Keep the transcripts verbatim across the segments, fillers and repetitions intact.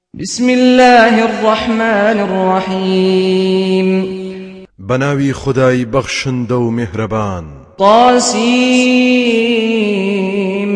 بسم الله الرحمن الرحيم بناوي خداي بخشند و مهربان طاسيم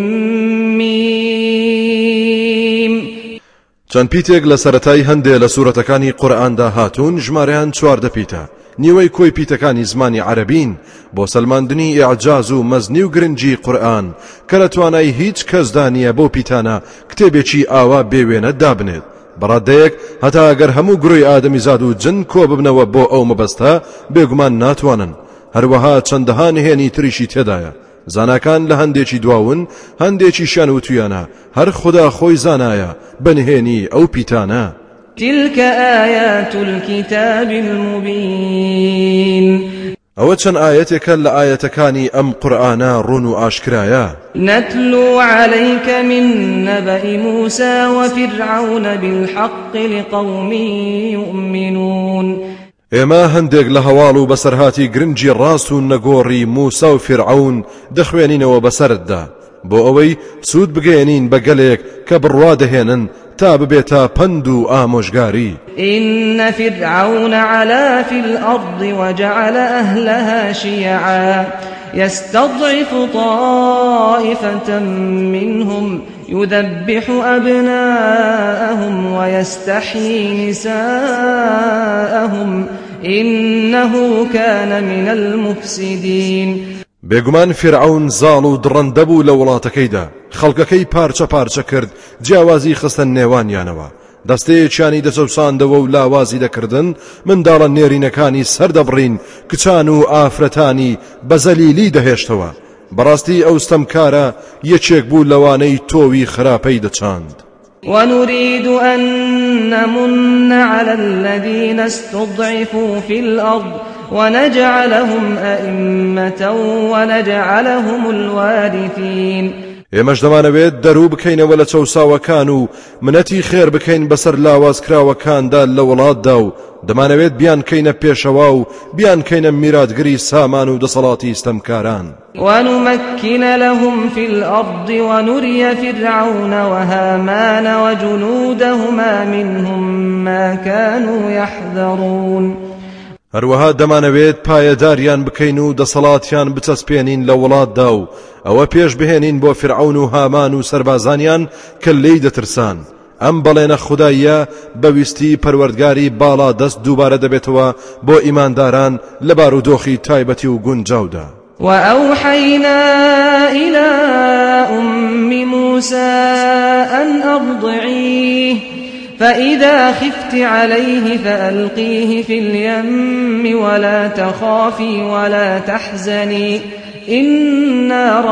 ميم چەند پیتێک لە سەرەتای هەندێ لە سوورەتەکانی قورئاندا هاتوون ژمارەیان چواردە پیتە نیوەی کۆی پیتەکانی زمانی عەرەبین بۆ سەلماندنی ئیعجاز و مەزنی و گرنگی قورئان کە لە توانای هیچ کەسدا نییە بۆ پیتانە کتێبێکی ئاوا بێوێنە دابنێت بەڕادەیەک هەتا ئەگەر هەموو گڕۆی ئادەمیزاد و جن کۆ ببنەوە بۆ ئەو مەبەستە بێگومان ناتوانن هەروەها چەندەها نهێنی تریشی تێدایە زاناکان لە هەندێکی دواون هەندێکی شان و تویانە هەر خدا خۆی زانایە بەنهێنی ئەو پیتانە تلك آيات الكتاب المبين ئەوە چەند ئاەتێکە لە ئاەتەکانی ئەم قورئانە ڕوون و ئاشکرایە نتلو عليك من نبأ موسى وفرعون بالحق لقوم يؤمنون ئێمە هەندێک لە هەواڵ و بەسەرهاتی گرنگی ڕاست و نەگۆڕی موسا و فرعون دەخوێنینەوە بەسەرتدا بۆ ئەوەی سوود بگەێنین بە گەلێک کە بڕوا دەهێنن تا ببێتە پند و ئامۆژگاری إن فرعون علا في الأرض وجعل أهلها شيعا يستضعف طائفة منهم يذبح أبناءهم ويستحيي نساءهم إنه كان من المفسدين بێگومان فرعون زاڵ و دڕندەبوو لە وڵاتەکەیدا خەڵکەکەی پارچە پارچە کرد جیاوازی خستە نێوانیانەوە دەستەیەکیانی دەچەوساندەوە و لاوازی دەکردن منداڵە نێرینەکانی سەردەبڕین کچان و ئافرەتانی بەزەلیلی دەهێشتەوە بەڕاستی ئەو ستەمکارە یەکێک بوو لەوانەی تۆوی خراپەی دەچاند ونريد أن نمن على الذين استضعفوا في الأرض ونجعلهم أئمة ونجعلهم الوارثين ئێمەش دەمانەوێت دەروو بکەینەوە لە چەوساوەکان و منەتی خێر بکەین بەسەر لاوازکراوەکاندا لە وڵاتدا و دەمانەوێت بیان کەینە پێشەوا و بیان کەینە میراتگری سامان و دەسەڵاتی ستەمکاران ونمكن لهم في الأرض ونري فرعون وهامان وجنودهما منهم ما كانوا يحذرون هەروەها دەمانەوێت پایەداریان بکەین و دەسەڵاتیان بچەسپێنین لە وڵاتدا و ئەوە پێش بهێنین بۆ فرعون و هامان و سەربازانیان کە لێی دەترسان ئەم بەڵێنە خوداییە بەویستی پەروەردگاری باڵا دەست دووبارە دەبێتەوە بۆ ئیمانداران لە بارودۆخی تایبەتی و گونجاودا وأوحينا إلى أم موسى أن أرضعيه فإذا خفت عليه فألقيه في اليم ولا تخافي ولا تحزني إنا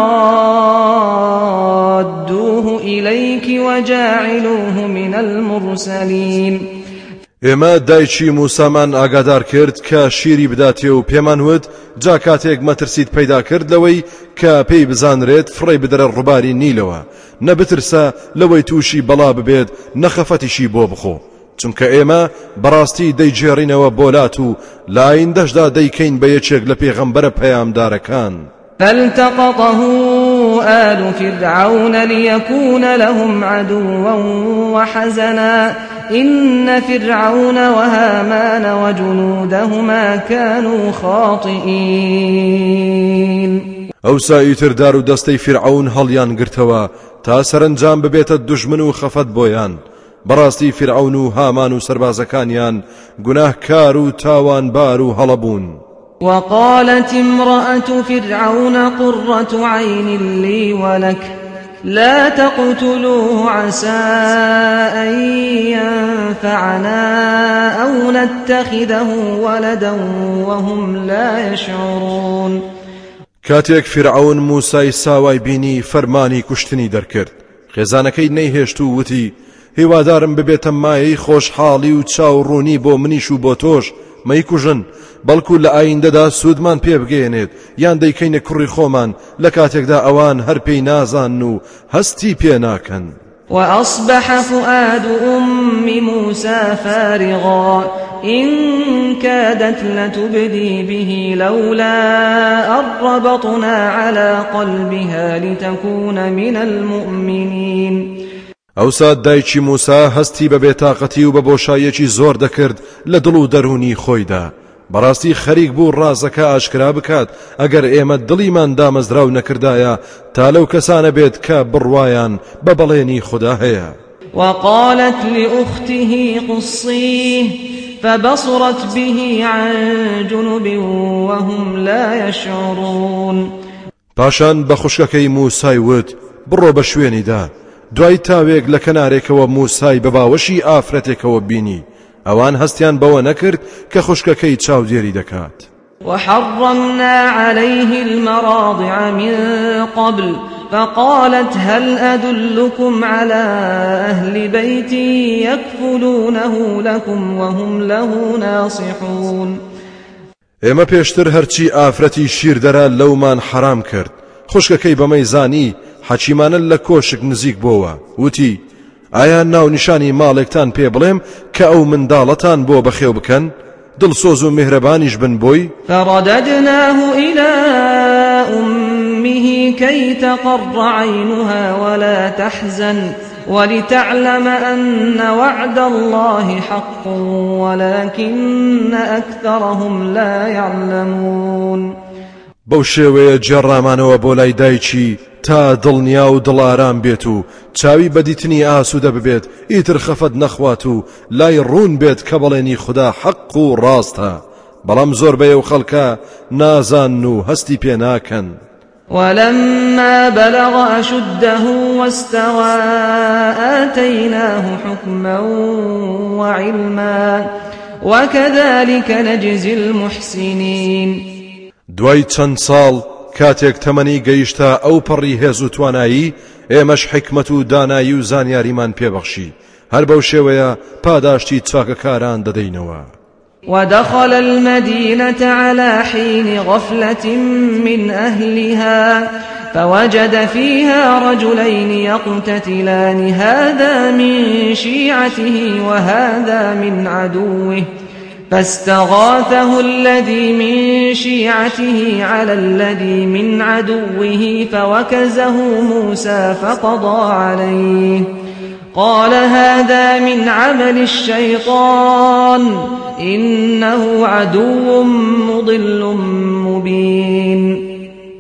رادوه إليك وجاعلوه من المرسلين ئێمە دایکی موسامان ئاگادار کرد کە شیری بداتێ و پێمان وت جا کاتێک مەترسیت پەیدا کرد لەوەی کە پێی بزانرێت فڕێ بدرە ڕووباری نیلەوە نەبترسە لەوەی تووشی بەڵا ببێت نەخەفەتیشی بۆ بخۆ چونکە ئێمە بەڕاستی دەیجێڕینەوە بۆلات و لاین دەشدا دەیکەین بە یەکێک لە پێغەمبەرە پەیامدارەکان فالتقطه آل فرعون ليكون لهم عدوا وحزنا إن فرعون وهامان وجنودهما كانوا خاطئين ئەو ساییتر دار و دەستەی فرعون هەڵیان گرتەوە تا سەرنجام ببێتە دوژمن و خەفەت بۆیان بەڕاستی فرعون و هامان و سەربازەکانیان گوناهکار و تاوانبار و هەڵەبوون وقالت امرأة فرعون قرة عين لي ولك لا تقتلوه عسى أن ينفعنا أو نتخذه ولدا وهم لا يشعرون کاتێک فرعون موسای ساوای بینی فەرمانی کوشتنی دەرکرد خێزانەکەی نەیهێشت و وتی هیوادارم ببێتە مایەی خۆشحاڵی و چاوڕوونی بۆ منیش و بۆ تۆش مەیکوژن بەڵکو لە ئایندەدا سوودمان پێ بگەێنێت یان دەیکەینە کوڕی خۆمان لە کاتێکدا ئەوان هەر پێی نازان و هەستی پێ ناکەن وأصبح فؤاد أم موسى فارغا إن كادت لتبدي به لولا أن ربطنا على قلبها لتكون من المؤمنين ئەوسا دایکی موسا هەستی بە بێتاقەتی و بە بۆشایەکی زۆر دەکرد لە دڵ و دەرونی خۆیدا. بەڕاستی خەریک بوو ڕازەکە ئاشکرا بکات ئەگەر ئێمە دڵیمان دامەزراو نەکردایە تا لەو کەسانە بێت کە بڕوایان بە بەڵێنی خوددا هەیە. وقالت لأخته قصيه فبصرت به عن جنب وهم لا يشعرون. پاشان بە خوشکەکەی موسای وت بڕۆ بە شوێنیدا. دوای تاوێک لە کەنارێکەوە موسای بە باوەشی ئافرەتێکەوە بینی. ئەوان هەستیان بەوە نەکرد کە خوشکەکەی چاودێری دەکات. وحرمنا عليه المراضع من قبل فقالت هل أدلكم على أهل بيت يكفلونه لكم وهم له ناصحون. ئێمە پێشتر هەرچی ئافرەتی شیردەرە لەومان حرام کرد. خوشکەکەی بەمەی زانی حەکیمانە لە کۆشک نزیک بۆوە. وتی ئایا ناو نیشانی ماڵێکتان پێ بڵێم کە ئەو منداڵەتان بۆ بەخێو بکەن؟ دڵسۆز و میهرەبانیش بن بۆی. فرددناه إلى أمه كي تقر عينها ولا تحزن ولتعلم أن وعد الله حق ولكن أكثرهم لا يعلمون. بەو شێوەیە جێڕامانەوە بۆ لای دایکی تا دڵنیا و دڵارام بێت و چاوی بەدیتنی ئاسوودە ببێت ئیتر خەفەت نەخوات و لای ڕوون بێت کە بەڵێنی خوددا حەق و ڕاستە. بەڵام زۆربەی ئەو خەڵکە نازان و هەستی پێ ناکەن. ولما بلغ أشده واستوى آتيناه حكما وعلما وكذلك نجزي المحسنين. دوای چەند ساڵ کاتێک تەمەنی گەیشتە ئەو پەڕی هێز و توانایی ئێمەش حکمت و دانایی و زانیاریمان پێبەخشی. هەر بەو شێوەیە پاداشتی چاکەکاران دەدەینەوە. ودخل المدينة على حين غفلة من أهلها فوجد فيها رجلين يقتتلان هذا من شيعته وهذا من عدوه فاستغاثه الذي من شيعته على الذي من عدوه فوكزه موسى فقضى عليه قال هذا من عمل الشيطان إنه عدو مضل مبين.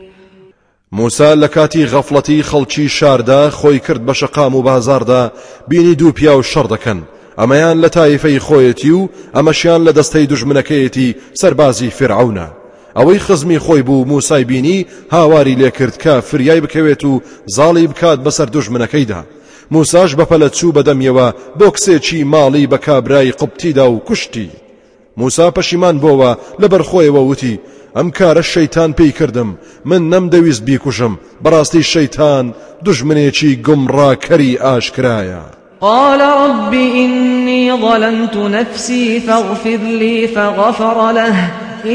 موسى لكاتي غفلتي خلچي شاردا خوي کرد بشقام و بازاردا بینی دوو پیا و شەڕ دەکەن. ئەمەیان لە تایفەی خۆیەتی و ئەمەشیان لە دەستەی دوژمنەکەیەتی سەربازی فرعونە. ئەوەی خزمی خۆی بوو موسای بینی هاواری لێ کرد کە فریای بکەوێت و زاڵی بکات بەسەر دوژمنەکەیدا. موساش بەپەلە چوو بەدەمیەوە بۆ کسێکی ماڵی بە کابرای قوبتیدا و کوشتی. موسا پەشیمان بۆەوە لەبەر خۆیەوە وتی ئەم کارە شەیتان پێی کردم، من نەمدەویست بیکوژم، بەڕاستی شەیتان دوژمنێکی گومڕاکەری ئاشکرایە. قال رب إني ظلمت نفسي فاغفر لي فغفر له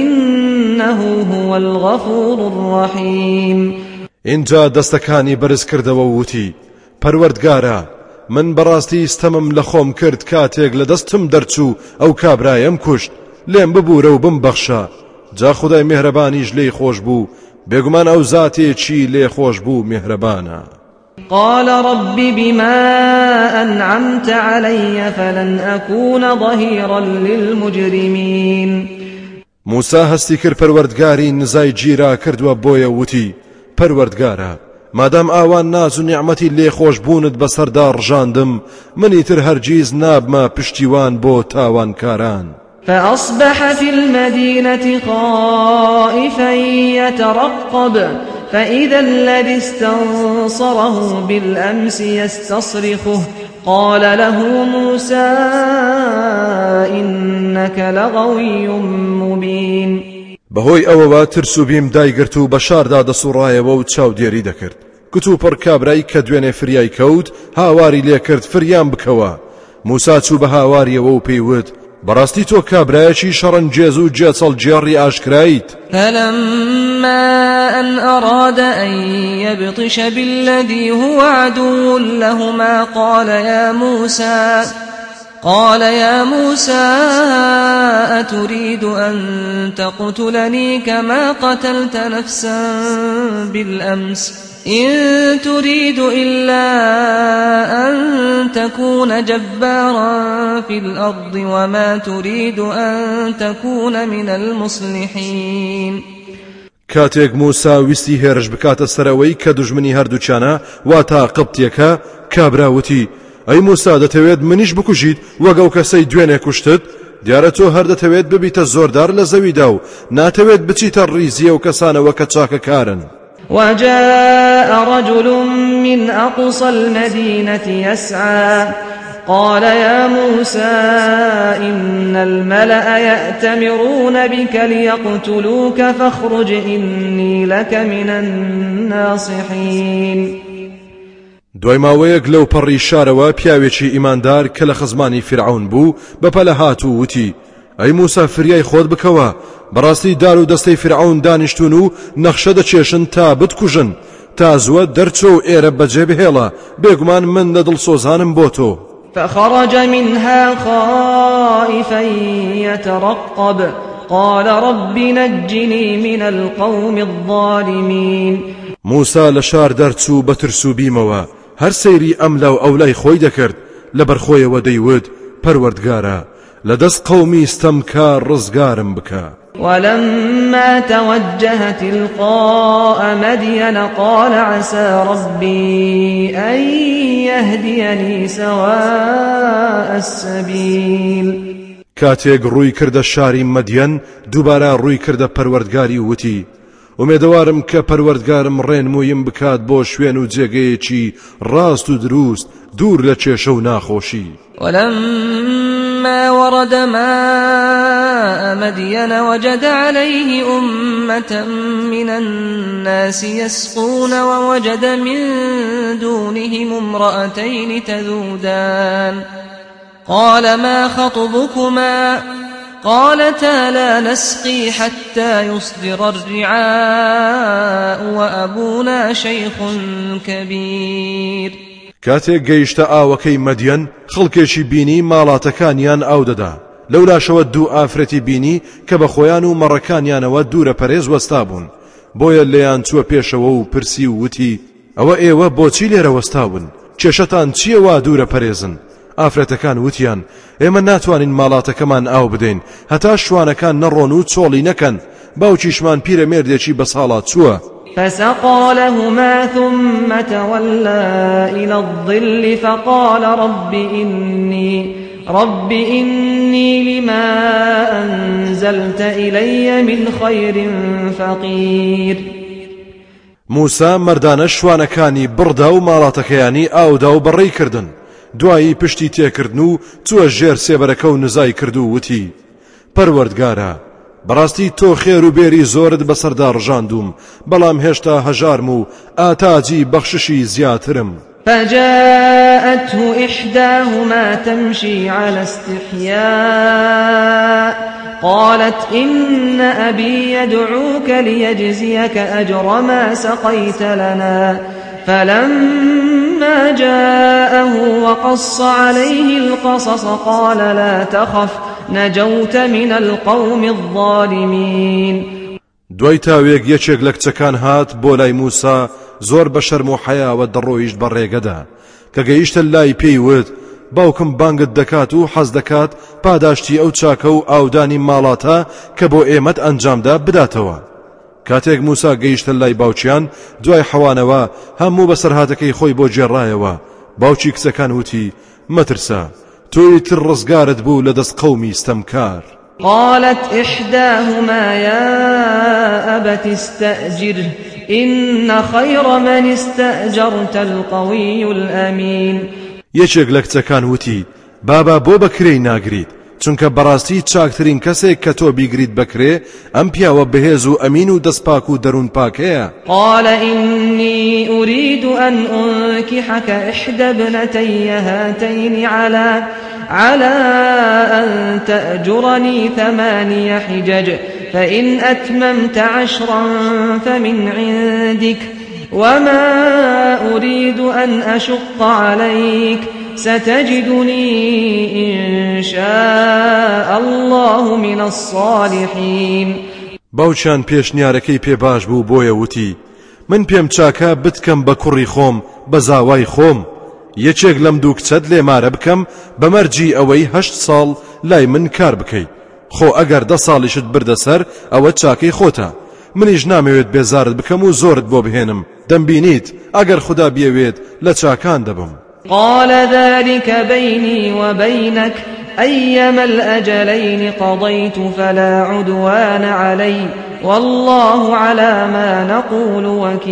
إنه هو الغفور الرحيم. اینجا دەستەکانی بەرز کردەوە وتی پەروەردگارە من بەڕاستی ستەمم لە خۆم کرد کاتێک لە دەستم دەرچوو ئەو کابرایم کوشت، لێم ببوورە و بمبەخشە. جا خودای میهرەبانیش لێی خۆش بوو، بێگومان ئەو زاتێکی لێ خۆش بوو میهرەبانە. قال رب بما أنعمت علي فلن أكون ظهيرا للمجرمين. موسى هەستی کرد پەروەردگاری نزای گیرا کردووە بۆیە وتی پەروەردگارە مادام ئاوان ناز و نیعمەتی لێ خۆش بوونت بەسەردا ڕژاندم، منیتر هەرگیز نابمە پشتیوان بۆ تاوانکاران. فأصبح في المدينة خائفا يترقب فإذا الذي استنصره بالأمس يستصرخه قال له موسى إنك لغوي مبين. بەهۆی ئەوەوە ترس و بیم دایگرت و بە شاردا دەسوڕایەوە و چاودێری دەکرد. کت و پڕ کابرای کە دوێنێ فریای کەوت هاواری لێ کرد فریان بکەوە. موسا چوو بە هاواریەوە و پێیوت بەڕاستی تۆ کابرایەکی شەڕەنجێز و جێچەڵ جێڕی ئاشکرایت. فلما أن أراد أن يبطش بالذي هو عدو لهما قال يا موسى قال يا موسى أتريد أن تقتلني كما قتلت نفسا بالأمس إن تريد إلا أن تكون جبارا في الأرض وما تريد أن تكون من المصلحين. کاتێک موسا ویستی هێرش بکاتە سەرەوەی کە دوژمنی هەردووچانە واتا قبتیەکە، کابراوتی ئەی موسا دەتەوێت منیش بکوژیت وەک ئەو کەسەی دوێنێ کوشتت؟ دیارە تۆ هەر دەتەوێت ببیتە زۆردار لە زەویدا و ناتەوێت بچیتە ڕیزیە و کەسانەوە کە چاکەکارن. وجاء رجل من أقصى المدينة يسعى قال يا موسى إن الملأ يأتمرون بك ليقتلوك فاخرج إني لك من الناصحين. دوای ماوەیەک لەو پەڕی شارەوە پیاوێکی ئیماندار کە لە خزمانی فرعون بوو بەپەلە هات و وتی ئەی موسا فریای خۆت بکەوە، بەڕاستی دار و دەستەی فرعون دانیشتون و نەخشە دەچێشن تا بتکوژن، تا زووە دەرچۆ و ئێرە بەجێ بهێڵە، بێگومان من لە دڵسۆزانم بۆ تۆ. فخرج منها خائفا يترقب قال رب نجني من القوم الظالمين. موسا لە شار دەرچوو بە ترس و بیمەوە، هەر سەیری ئەم لاو ئەولای خۆی دەکرد، لەبەر خۆیەوە دەیوت پەروەردگارە لە دەست قەومی ستەمکار ڕزگارم بکە. ولما توجه تلقاء مدين قال عسى ربي أن يهديني سواء السبيل. کاتێک ڕووی کردە شاری مەدیەن دووبارە ڕووی کردە پەروەردگاری وتی ومێدەوارم کە پەروەردگارم ڕێنموویم بکات بۆ شوێن و جێگەیەکی ڕاست و دروست دوور لە کێشە و ناخۆشی. ولما ورد ماء مدين وجد عليه أمة من الناس يسقون ووجد من دونهم امرأتين تذودان قال ما خطبكما قالتا لا نسقي حتى يصدر الرعاء وأبونا شيخ كبير. کاتێک گەیشتە ئاوەکەی مەدیەن خەڵکێکی بینی ماڵاتەکانیان ئاو دەدا، لەولاشەوە دوو ئافرەتی بینی کە بە خۆیان و مەڕەکانیانەوە دوورە پەرێز وەستا بوون، بۆیە لێیان چووە پێشەوە و پرسی و وتی ئەوە ئێوە بۆچی لێرە وەستا بوون؟ کێشەتان چییە وا دوورە پەرێزن؟ ئافرەتەکان وتیان ئێمە ناتوانین ماڵاتەکەمان ئاو بدەین هەتا شوانەکان نەڕۆن و چۆڵی نەکەن، باوکیشمان پیرەمێردێکی بە ساڵات چووە. فسقى لهما ثم تولى إلى الظل فقال رب إني رب إني لما أنزلت إلي من خير فقير. موسا مردانە شوانەکانی بڕدا و ماڵاتەکەیانی ئاودا و بەڕێی کردن، دوایی پشتی تێکردن و چووە ژێر سێبەرەکە و نزای کرد و وتی پەروەردگارە بەڕاستی تۆ خێر و بێری زۆرت بەسەردا ڕژاندوم، بەڵام هێشتا هەژارم و ئاتاجی بەخششی زیاترم. فجاءته إحداهما تمشي على استحياء قالت إن أبي يدعوك ليجزيك أجر ما سقيت لنا فلما جاءه وقص عليه القصص قال لا تخف نجوت من القوم الظالمين. دوای تاوێک یەکێک لە کچەکان هات بۆ لای موسا زۆر بە شەرم و حەیاوە دەڕۆیشت بە ڕێگەدا، کە گەیشتە لای پێی وت باوکم بانگت دەکات و حەز دەکات پاداشتی ئەو چاکە و ئاودانی ماڵاتە کە بۆ ئێمەت ئەنجامدا بداتەوە. کاتێک موسا گەیشتە لای باوچیان دوای حەوانەوە هەموو بەسەرهاتەکەی خۆی بۆ جێڕایەوە، باوکی کچەکان وتی مەترسە تۆی تر ڕزگارت بوو لە دەست قەومی ستەمکار. قالت إحداهما يا أبت استأجره إن خير من استأجرت القوي الأمين. یەکێک لە کچەکان وتی بابا بۆ بەکرێی ناگریت، چونکە بەڕاستی چاکترین کەسێک کە تۆ بیگریت بکرێ ئەم پیاوە بەهێز و ئەمین و دەستپاک و دەروون پاکەیە. قال إني أريد أن أنكحك إحدى ابنتي هاتين على على أن تأجرني ثماني حجج فإن أتممت عشرا فمن عندك وما أريد أن أشق عليك ستجدني إن شاء الله من الصالحين. باوچان پێشنیارەکەی پێ باش بوو بۆیە وتی من پێم چاکە بتکەم بە کوڕی خۆم بە زاوای خۆم یەکێک لەم دوو کچەت لێمارە بکەم بەمەرجی ئەوەی هەشت ساڵ لای من کار بکەیت خۆ ئەگەر دە ساڵیشت بردەسەر ئەوە چاکەی خۆتە منیش نامەوێت بێزارت بکەم و زۆرت بۆ بهێنم دەمبینیت ئەگەر خوددا بیەوێت لە چاکان دەبم. قال ذلك بيني وبينك أيما الأجلين قضيت فلا عدوان علي والله على ما نقول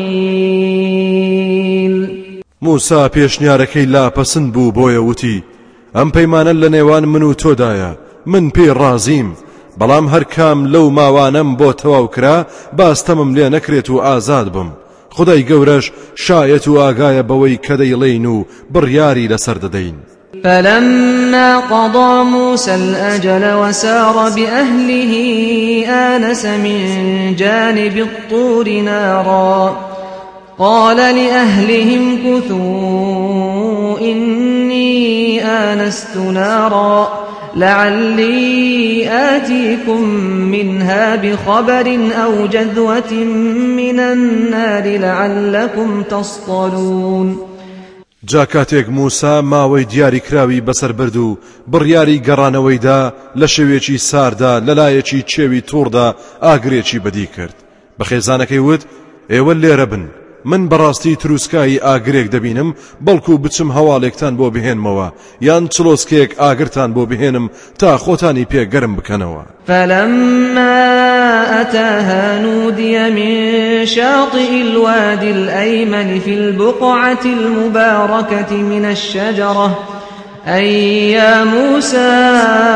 وكيل. موسى پێشنیارەکەی لاپەسند بوو بۆیە وتی ئەم پەیمانە لە نێوان من و تۆدایە من پێی ڕازیم بەڵام هەر کام لەو ماوانەم بۆ تەواو کرا باستەمم لێ نەکرێت و ئازاد بم خدای گەورەش شایەت و ئاگایە بەوەی کە دەیڵێین و بڕیاری لەسەر دەدەین. فلما قضى موسى الأجل وسار بأهله آنس من جانب الطور نارا قال لأهلهم كثوا إني آنست نارا لعلي آتيكم منها بخبر أو جذوة من النار لعلكم تصطلون. جا کاتێک موسا ماوەی دیاری کراوی بەسەر برد و بڕیاری گەڕانەوەیدا لە شەوێکی ساردا لەلایەکی چێوی تووردا ئاگرێکی بەدی کرد بە خێزانەکەی وت ئێوە لێرە بن من بەڕاستی تروسکایی ئاگرێک دەبینم بەڵکو بچم هەواڵێکتان بۆ بهێنمەوە یان چلۆسکێک ئاگرتان بۆ بهێنم تا خۆتانی پێگەرم بکەنەوە. فلما أتاها نودي من شاطئ الوادي الأيمن في البقعة المباركة من الشجرة أي يا موسى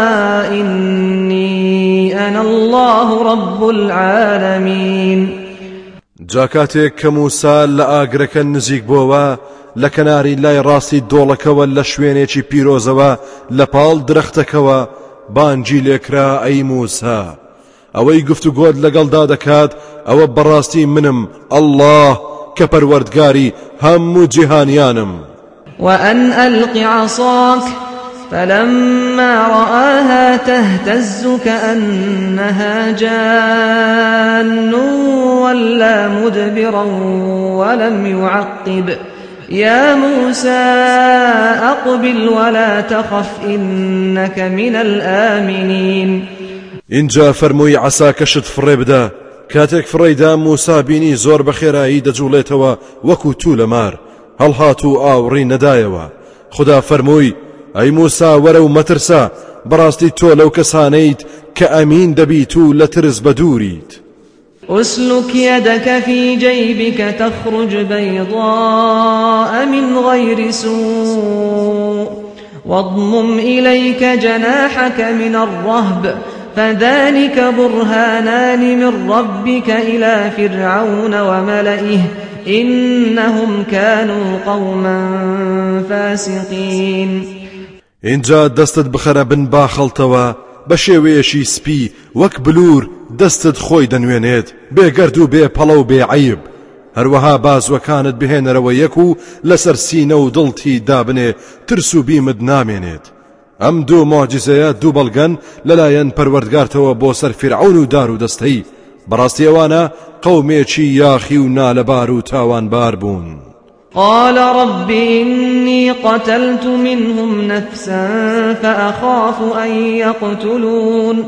إني أنا الله رب العالمين. جاکاتێک کە موسا لە ئاگرەکە نزیک بۆەوە لە کەناری لای ڕاستی دۆڵەکەوە لە شوێنێکی پیرۆزەوە لە پاڵ درەختەکەوە بانگی لێکرا ئەی موسا ئەوەی گفتوگۆت لەگەڵدا دەکات ئەوە بەڕاستی منم ئەڵڵاه کە پەروەردگاری هەموو جیهانیانم. وأن ألق عصاك فلما رآها تهتز كأنها جان ولا مدبرا ولم يعقب يا موسى أقبل ولا تخف إنك من الآمنين. اینجا فەرمووی عەساکەشت فڕێ بدە کاتێک فڕێیدا موسا بینی زۆر بەخێرایی دەجوڵێتەوە وەکو توو لە مار هەڵهات و ئاوڕی نەدایەوە خدا فەرمووی ئەی موسا وەرە و مەترسە بەڕاستی تۆ لەو کەسانەیت کە ئەمین دەبیت و لە ترس بەدووریت. أسلك يدك في جيبك تخرج بيضاء من غير سوء واضمم إليك جناحك من الرهب فذلك برهانان من ربك إلى فرعون وملئه إنهم كانوا قوما فاسقين. اینجا دەستت بخەرە بن باخەڵتەوە بە شێوەیەشی سپی وەک بلور دەستت خۆی دەنوێنێت بێگەرد و بێ پەڵە و بێ عەیب هەروەها بازوەکانت بهێنەرەوە یەک و لەسەر سینە و دڵتی دابنێ ترس و بیمت نامێنێت. ئەم دوو مۆجیزەیە دوو بەڵگەن لەلایەن پەروەردگارتەوە بۆ سەر فیرعون و دار و دەستەی بەڕاستی ئەوانە قەومێکی یاخی و نالەبار و تاوانبار بوون. قال رب إني قتلت منهم نفسا فأخاف أن يقتلون.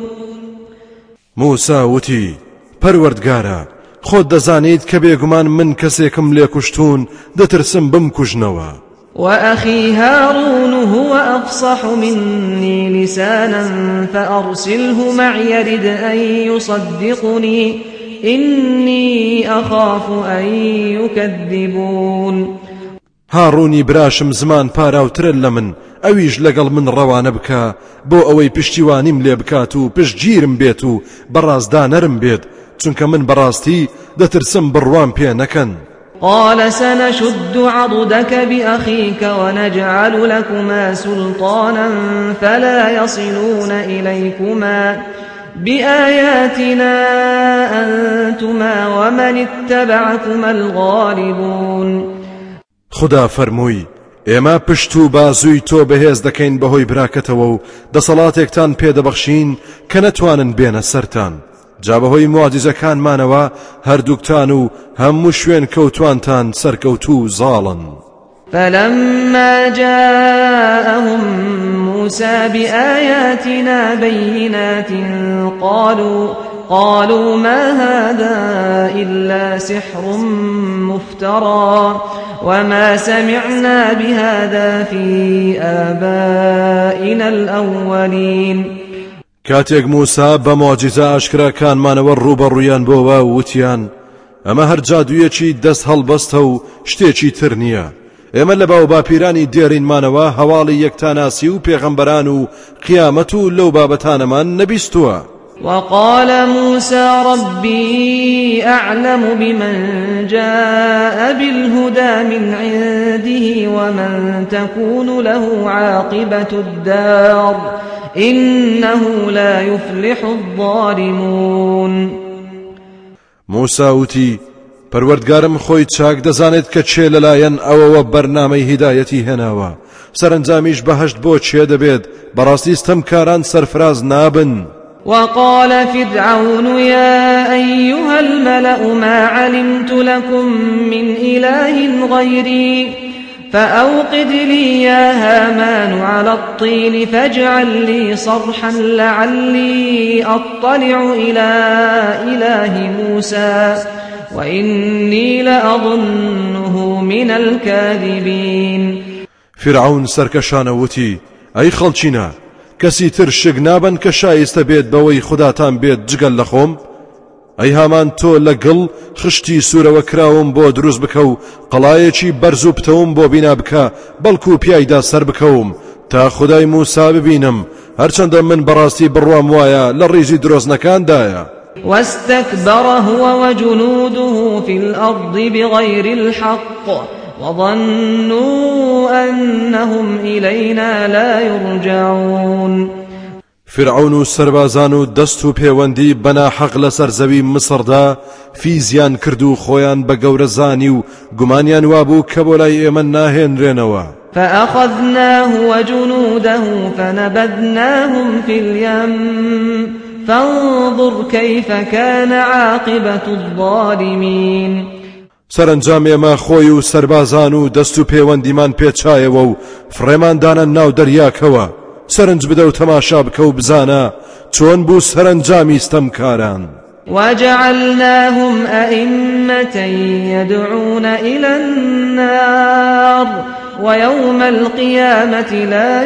موسا وتی پەروەردگارە خۆت دەزانیت کە بێگومان من کەسێکم لێ کوشتون دەترسم بمکوژنەوە. وأخي هارون هو أفصح مني لسانا فأرسله معي يرد أن يصدقني إني أخاف أن يكذبون. هارونی براشم زمان پاراوترە لە من ئەویش لەگەڵ من ڕەوانە بکە بۆ ئەوەی پشتیوانیم لێ بکات و پشتگیرم بێت و بەڕازدانەرم بێت چونکە من بەڕاستی دەترسم بڕوام پێ نەکەن. قال سنشد عضدك بأخيك ونجعل لكما سلطانا فلا يصلون إليكما بآياتنا أنتما ومن اتبعكما الغالبون. خدا فەرمووی ئێمە پشت و بازووی تۆ بەهێز دەکەین بەهۆی براکەتەوە و دەسەڵاتێکتان پێدەبەخشین کە نەتوانن بێنە سەرتان جا بەهۆی معجزەکانمانەوە هەردووکتان و هەموو شوێن کەوتوانتان سەرکەوتوو زاڵن. فلما جاءهم موسى بآياتنا بينات قالوا قالوا ما هذا إلا سحر مفترى وما سمعنا بهذا في آبائنا الأولين. کاتێک موسا بە معجزە ئاشکراکانمانەوە ڕوبەڕوویان بۆەوە وتیان ئەمە هەر جادوویەکی دەست هەڵبەستە و شتێکی تر نییە. ئێمە لە باو باپیرانی دێڕینمانەوە هەواڵی یەکتاناسی و پێغەمبەران و قیامەت و لەو بابەتانەمان نەبیستووە. وقال موسى ربي أعلم بمن جاء بالهدى من عنده ومن تكون له عاقبة الدار إنه لا يفلح الظالمون. موسى وتي پەروەردگارم خۆی چاک دەزانێت کە چێ لەلایەن ئەوەوە بەرنامەی هیدایەتی هێناوە، سەرنجامیش بەهەشت بۆ چێ دەبێت، بەڕاستی ستەمکاران سەرفراز نابن. وقال فرعون يا أيها الملأ ما علمت لكم من إله غيري فأوقد لي يا هامان على الطين فاجعل لي صرحا لعلي أطلع إلى إله موسى وإني لأظنه من الكاذبين. فرعون سركشان وتي أي خلچينا کەسی تر شک نابن کە شایستە بێت بەوەی خوداتان بێت جگەل لە خۆم؟ ئەی هامان تۆ لەگەڵ خشتی سوورەوە کراوم بۆ دروست بکە و قەڵایەکی بەرز و پتەوم بۆ بینا بکە بەڵکو پیایدا سەر بکەوم تا خودای موسا ببینم، هەرچەندە من بەڕاستی بڕوام وایە لە ڕیزی درۆزنەکاندایە. واستكبر هو وجنوده في الأرض بغير الحق وظنوا أنهم إلينا لا يرجعون. فرعون و سربازان و دەست و پەیوەندی بەنا حەق لەسەر زەوی مسڕدا فیزیان کرد و خۆیان بە گەورەزانی و گومانیان وابوو کە بۆ لای ئێمە ناهێنرێنەوە. فأخذناه وجنوده فنبذناهم في اليم فانظر كيف كان عاقبة الظالمين. سەرنجام ئێمە خۆی و سەربازان و دەست و پەیوەندیمان پێچایەوە و فڕێماندانە ناو دەریاکەوە. سەرنج بدە و تەماشا بکە و بزانە چۆن بوو سەرنجامی ستەمکاران. وجعلناهم أئمة يدعون إلى النار ويوم القيامة لا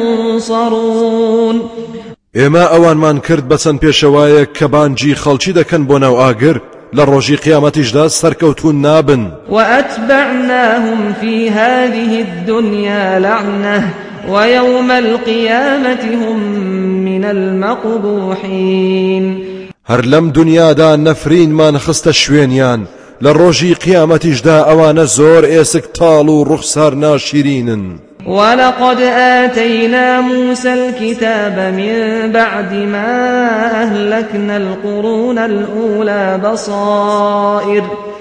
ينصرون. ئێمە ئەوانمان کرد بە چەند پێشەوایە کە بانگی خەڵکی دەکەن بۆ ناو ئاگر، لە ڕۆژی قیامەتیشدا سەرکەوتون نابن. وأتبعناهم في هذه الدنيا لعنة ويوم القيامة هم من المقبوحين. هەر لەم دنیادا نەفرینمان خستە شوێنیان، لە ڕۆژی قیامەتیشدا ئەوانە زۆر ئێسک تاڵ و ڕوخسار ناشیرینن. ولقد آتينا موسى الكتاب من بعد ما أهلكنا القرون الأولى بصائر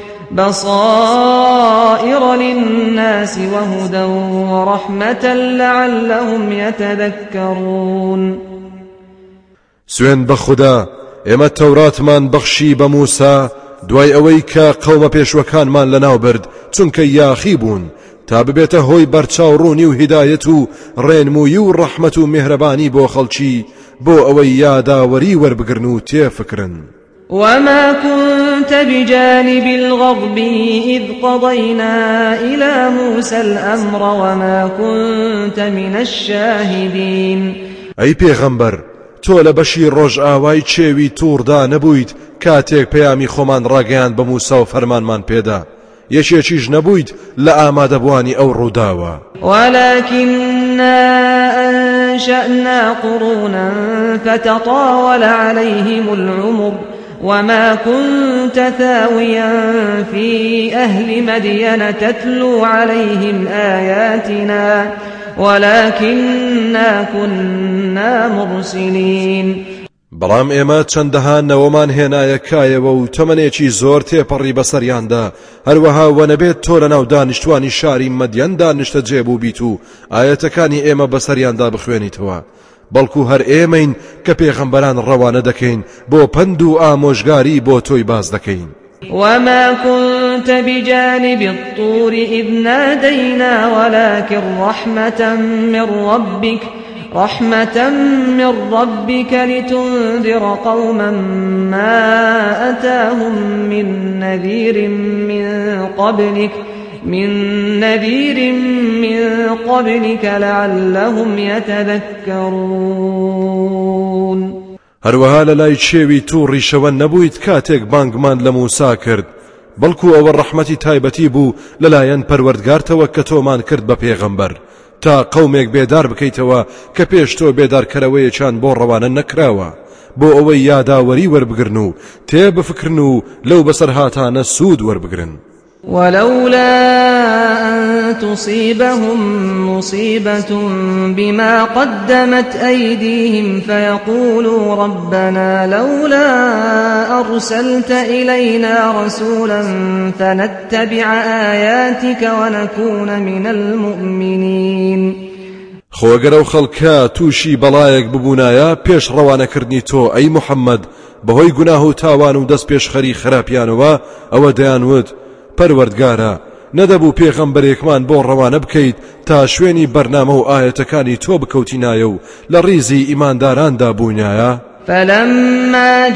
بصائر للناس وهدى ورحمة لعلهم يتذكرون. سوێن بە خوددا ئێمە تەوراتمان بەخشی بە موسا دوای ئەوەی کە قەومە پێشوەکانمان لەناو برد چونکە یاخی بوون تا ببێتە هۆی بەرچاوڕوونی و هیدایەت و ڕێنمووی و ڕەحمەت و میهرەبانی بۆ خەڵکی بۆ ئەوەی یاداوەری وەربگرن و تێفکرن. وما كنت بجانب الغرب إذ قضينا إلى موسى الأمر وما كنت من الشاهدين. أي پیغمبر تۆ لە بەشی ڕۆژ ئاوای چێوی تووڕدا نەبوویت کاتێک پەیامی خۆمان ڕاگەیاند بە موسا و فەرمانمان پێدا، یەکێکیش نەبوویت لە ئامادەبوانی ئەو ڕووداوە. ولكننا أنشأنا قرونا فتطاول عليهم العمر وما كنت ثاويا في أهل مدين تتلو عليهم آياتنا ولكننا كنا مرسلين. بەڵام ئێمە چەندەها نەوەمان هێنایە کایەوە و تەمەنێکی زۆر تێپەڕی بەسەریاندا، هەروەها وەنەبێت تۆ لە ناو دانیشتوانی شاری مەدیەندا نیشتە جێبوو بیت و ئاەتەکانی ئێمە بەسەریاندا بخوێنیتەوە، بەڵکو هەر ئێمەین کە پێغەمبەران ڕەوانە دەکەین بۆ پند و ئامۆژگاری بۆ تۆی باز دەکەین. وما كنت بجانب الطور إذ نادينا ولكن رحمة من ربك رحمة من ربك لتنذر قوما ما أتاهم من نذير من قبلك من نذير من قبلك لعلهم يتذكرون. هەروەها لە لای چێوی تووڕی شەوە نەبوویت کاتێک بانگمان لە موسا کرد، بەڵکو ئەوە ڕەحمەتی تایبەتی بوو لەلایەن پەروەردگارتەوە کە تۆمان کرد بە پێغەمبەر تا قەومێک بێدار بکەیتەوە کە پێش تۆ بێدارکەرەوەیەکیان بۆ ڕەوانە نەکراوە، بۆ ئەوەی یاداوەری وەربگرن و تێبفکرن و لەو بەسەر هاتانە سوود وەربگرن. ولولا أن تصيبهم مصيبة بما قدمت أيديهم فيقولوا ربنا لولا أرسلت إلينا رسولا فنتبع آياتك ونكون من المؤمنين. خۆگەرە و خەڵکە تووشی بەڵایەک ببوونایە پێش ڕەوانەکردنی تۆ ئەی محەممەد بەهۆی گوناه و تاوان و دەست پێشخەری خراپیانەوە ئەوە دەیانوت پەروەردگارە نەدەبوو پێغەمبەرێکمان بۆ ڕەوانە بکەیت تا شوێنی بەرنامە و ئاەتەکانی تۆ بکەوتینایە و لە ڕیزی ئیمانداراندا بوونایە. فلما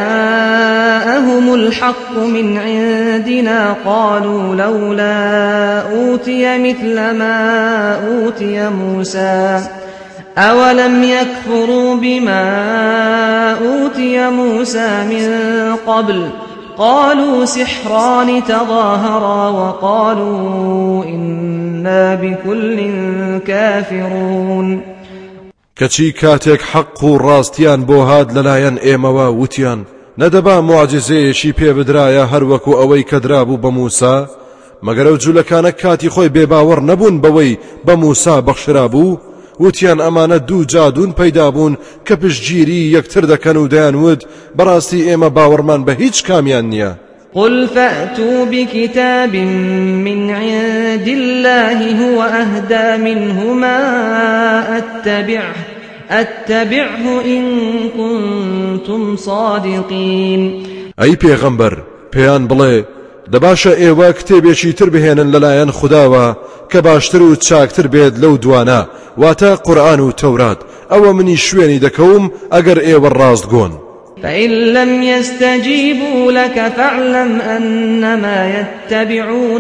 جاءهم الحق من عندنا قالوا لولا أوتي مثل ما أوتي موسى أولم يكفروا بما أوتي موسى من قبل قالوا سحران تظاهرا وقالوا إنا بكل كافرون. کەچی کاتێک حەق و ڕاستیان بۆ هات لەلایەن ئێمەوە وتیان نەدەبا معجزەیەکی پێ بدرایە هەروەکو ئەوەی کە درابوو بە موسا، مەگەر ئەو جوولەکانە کاتی خۆی بێباوەڕ نەبوون بەوەی بە موسا بەخشرا بوو، وتیان ئەمانە دوو جادون پەیدا بوون کە پشتگیری یەکتر دەکەن و دەیانوت بەڕاستی ئێمە باوەڕمان بە هیچ کامیان نییە. قل فأتوا بكتاب من عند الله هو أهدى منهما أتبعه أتبعه إن كنتم صادقين. أي پیغمبر پیان بڵێ دەباشە ئێوە کتێبێکی تر بهێنن لەلایەن خودداوە کە باشتر و چاکتر بێت لەو دوانە واتە قورئان و تەورات، ئەوە منی شوێنی دەکەوم ئەگەر ئێوە ڕاستگۆن. فإن لم يستجيبوا لك فاعلم أنما يتبعون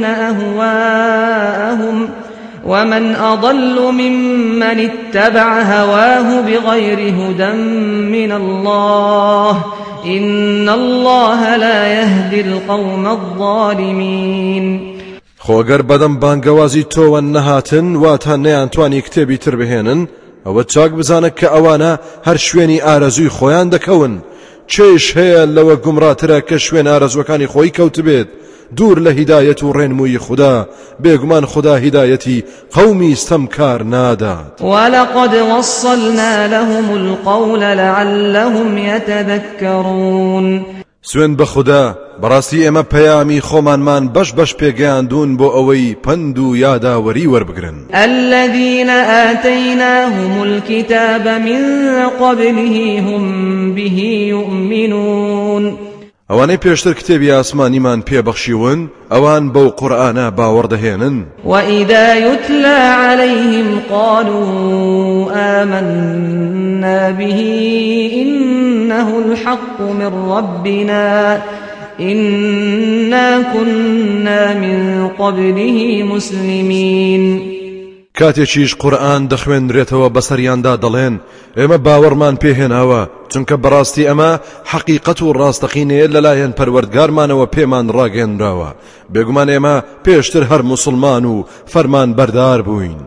أهواءهم ومن أضل ممن اتبع هواه بغير هدى من الله إن الله لا يهدي القوم الظالمين. خۆگەر بەدەم بانگەوازی تۆوە نەهاتن واتە نەیانتوانی کتێبی تر بهێنن، ئەوە چاک بزانە کە ئەوانە هەر شوێنی ئارەزووی خۆیان دەکەون. چێش هەیە لەوە گومڕاترە کە شوێن ئارەزوەکانی خۆی کەوت بێت دوور لە هیدایەت و ڕێنمووی خوددا، بێگومان خوددا هیدایەتی قەومی ستەمکار نادات. ولقد وصلنا لهم القول لعلهم يتذكرون. سوێن بە خوددا بەڕاستی ئێمە پەیامی خۆمانمان بەش بەش پێگەیاندون بۆ ئەوەی پند و یاداوەری وەربگرن. الذين آتيناهم الكتاب من قبله هم به يؤمنون. ئەوانەی پێشتر کتێبی ئاسمانیمان پێبەخشیون ئەوان بەو قورئانە باوەڕدەهێنن. وإذا يتلى عليهم قالوا آمنا به إنه الحق من ربنا إنا كنا من قبله مسلمين. کاتێکیش قورئان دەخوێنرێتەوە بەسەریاندا دەڵێن ئێمە باوەڕمان پێهێناوە چونکە بەڕاستی ئەمە حەقیقەت و ڕاستەقینەیە لەلایەن پەروەردگارمانەوە پێمان ڕاگەێنراوە، بێگومان ئێمە پێشتر هەر موسڵمان و فەرمان بەردار بووین.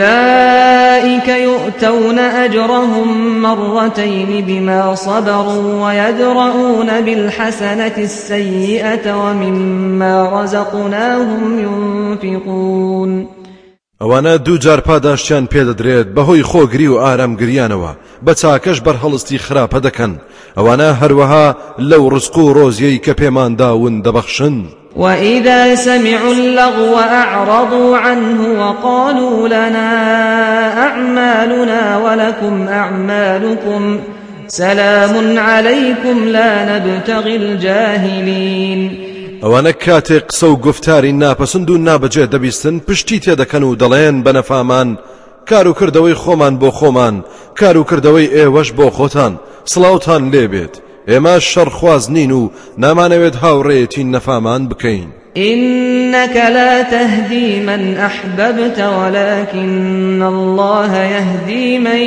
أولئك يؤتون أجرهم مرتين بما صبروا ويدرؤون بالحسنة السيئة ومما رزقناهم ينفقون. ئەوانە دوو جار پاداشتیان پێدەدرێت بەهۆی خۆگری و ئارامگریانەوە، بە چاکەش بەرهەڵستی خراپە دەکەن. ئەوانە هەروەها لەو ڕزق و ڕۆزیەی کە پێمان داون دەبەخشن. وإذا سمعوا اللغو أعرضوا عنه وقالوا لنا أعمالنا ولكم أعمالكم سلام عليكم لا نبتغي الجاهلين. ئەوانە کاتێک قسە و گفتاری ناپەسند و نابەجێ دەبیستن پشتی تێدەکەن و دەڵێن بە نەفامان کار و کردەوەی خۆمان بۆ خۆمان کار و کردەوەی ئێوەش بۆ خۆتان سڵاوتان لێبێت ئێمە شەڕخواز نین و نامانەوێت هاوڕێیەتی نەفامان بکەین. إنك لا تهدي من أحببت ولكن الله يهدي من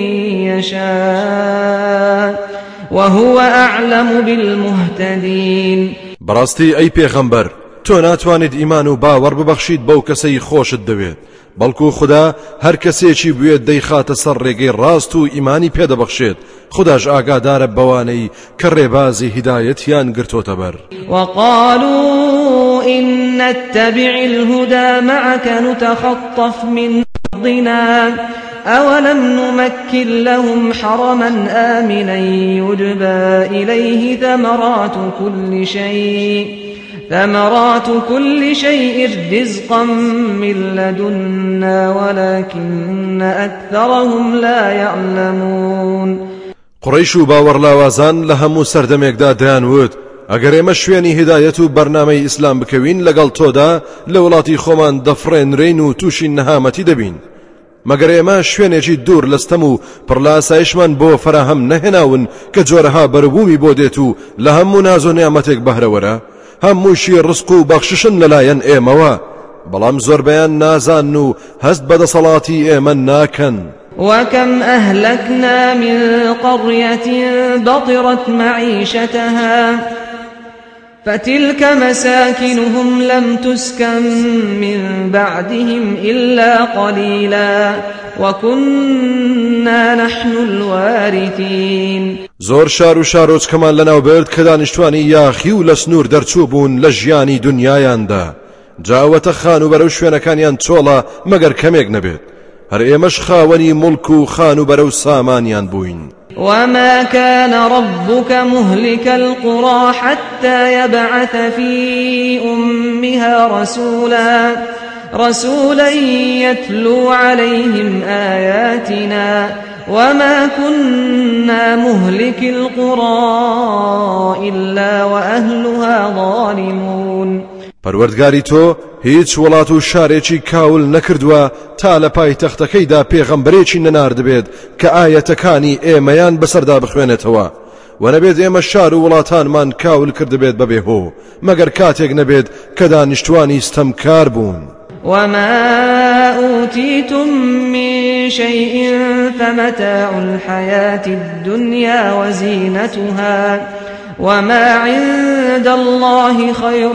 يشاء وهو أعلم بالمهتدين. بەڕاستی ئەی پێغەمبەر تۆ ناتوانیت ئیمان و باوەڕ ببەخشیت بەو کەسەی خۆشت دەوێت بەڵکو خدا هەر کەسێکی بوێت دەیخاتە سەر ڕێگەی ڕاست و ئیمانی پێدەبەخشێت خداش ئاگادارە بەوانەی کە ڕێبازی هیدایەتیان گرتۆتە بەر. وقالوا إن نتبع الهدى معك نتخطف من أرضنا أولم نمكن لهم حرما آمنا يجبى إليه ثمرات كل شيء ثمرات كل شيء رزقا من لدنا ولكن أكثرهم لا يعلمون. قڕەیش و باوەڕلاوازان لە هەموو سەردەمێکدا دەیانوت ئەگەر ئێمە شوێنی هیدایەت و بەرنامەی ئیسلام بکەوین لەگەڵ تۆدا لە وڵاتی خۆمان دەفڕێنرێن و تووشی نەهامەتی دەبین مەگەر ئێمە شوێنێکی دوور لەستەم و پڕ لە ئاسایشمان بۆ فەراهەم نەهێناون کە جۆرەها بەربوومی بۆ دێت و لە هەموو ناز و نیامەتێک بەهرەوەرە هەمووشی ڕزق و بەخششن لەلایەن ئێمەوە بەڵام زۆربەیان نازان و هەست بەدەسەڵاتی ئێمە ناکەن. وكم أهلكنا من قرية بطرت معيشتها فتلك مساكنهم لم تسكن من بعدهم إلا قليلا وكنا نحن الوارثين. زۆر شار و شارۆچکەمان لەناو برد کە دانیشتوانی یاخی و لە سنوور دەرچوو بوون لە ژیانی دنیایاندا جاوەتە خان و بەرەو شوێنەکانیان چۆڵە مەگەر کەمێک نەبێت هەر ئێمەش خاوەنی مڵک و خان و بەرەو سامانیان بووین. وما كان ربك مهلك القرى حتى يبعث في أمها رسولا رسولا يتلو عليهم آياتنا وما كنا مهلك القرى إلا وأهلها ظالمون. پەروەردگاری تۆ هیچ وڵات و شارێکی کاول نەکردووە تا لە پای تەختەکەیدا پێغەمبەرێکی نەناردبێت کە ئایەتەکانی ئێمەیان بەسەردا بخوێنێتەوە و نەبێت ئێمە شار و وڵاتانمان کاول کردبێت بەبێ هۆ مەگەر کاتێک نەبێت کە دانیشتوانی ستەمکار بوون. وما أوتيتم من شيء فمتاع الحياة الدنيا وزينتها وما عند الله خير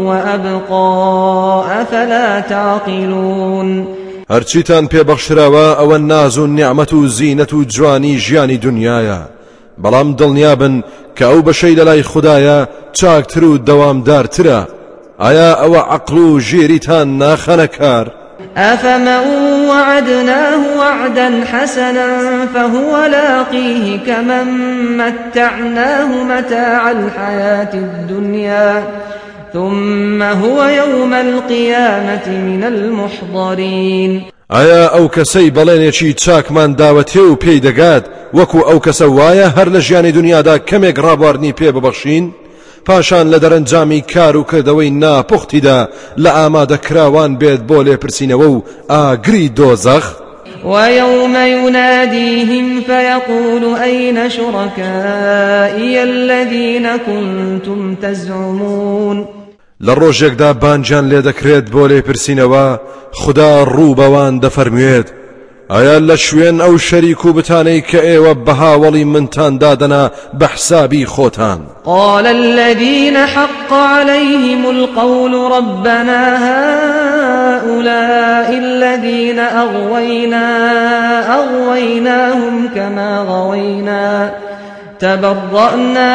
وأبقى أفلا تعقلون. هەرچیتان پێبەخشراوە ئەوە ناز و نیعمەت و زینەت و جوانی ژیانی دنیایە بەڵام دڵنیابن کە ئەو بەشەی لەلای خوددایە چاکتر و دەوامدارترە. ئایا ئەوە عەقڵ و ژێریتان ناخەنە کار؟ أفمن وعدناه وعدا حسنا فهو لاقيه كمن متعناه متاع الحياة الدنيا ثم هو يوم القيامة من المحضرين. ئایا ئەو کەسەی بەڵێنێکی چاکمان داوەتێ و پێی دەگات وەکو ئەو کەسە وایە هەر لە ژیانی دنیادا کەمێک ڕابواردنی پێ ببەخشین پاشان لە دەرەنجامی کار و کردەوەی ناپوختیدا لە ئامادەکراوان بێت بۆ لێپرسینەوە و ئاگری دۆزەخ. ويوم يناديهم فيقول أين شركائي الذين كنتم تزعمون. لە ڕۆژێکدا بانجان لێ دەکرێت بۆ لێپرسینەوە خدا ڕوو بەوان دەفەرموێت ئایا لە شوێن ئەو شەریک و بتانەی کە ئێوە بەهاوەڵی منتان دادەنا بە حسابی خۆتان. قال الذين حق عليهم القول ربنا هؤلاء الذين أغوينا أغويناهم كما غوينا تبرأنا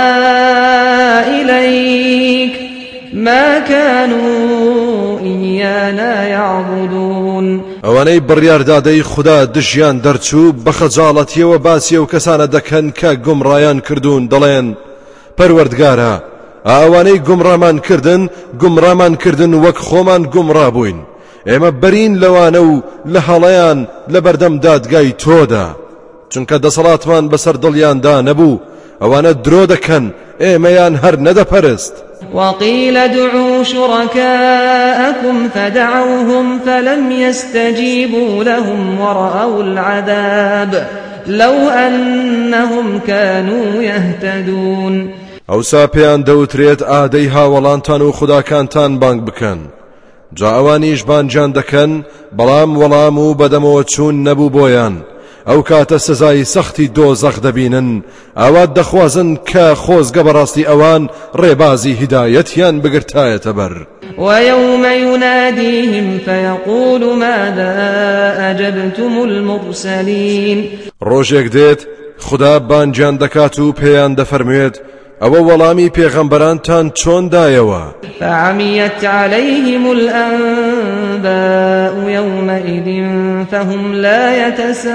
إليك ما كانوا إيانا يعبدون. ئەوانەی بڕیاردادەی خدا دژیان دەرچوو بە خەجاڵەتیەوە باسی ئەو کەسانە دەکەن کە گومڕایان کردوون دەڵێن پەروەردگارە ئەوانەی گومڕامان کردن گومڕامان کردن وەک خۆمان گومڕا بووین ئێمە بەرین لەوانە و لە هەڵەیان لە بەردەم دادگای تۆدا چونکە دەسەڵاتمان بەسەر دڵیاندا نەبوو ئەوانە درۆ دەکەن ئێمەیان هەر نەدەپەرست. وقيل ادعوا شركاءكم فدعوهم فلم يستجيبوا لهم ورأوا العذاب لو أنهم كانوا يهتدون. ئەوسا پێیان دەوترێت ئادەی هاوەڵانتان و خوداکانتان بانگ بکەن جا ئەوانیش بانجان دەکەن بەڵام وەڵام و بەدەمەوە چوون نەبوو بۆیان ئەو کاتە سزای سەختی دۆزەخ دەبینن ئەوات دەخوازن کە خۆزگە بەڕاستی ئەوان ڕێبازی هیدایەتیان بگرتایەتە بەر. ويوم يناديهم فيقول ماذا أجبتم المرسلين. ڕۆژێک دێت خدا بانجان دەکات و پێیان دەفەرموێت ئەوە وەڵامی پێغەمبەرانتان چۆن دایەوە. فعميت عليهم الأنباء يومئذ فهم لا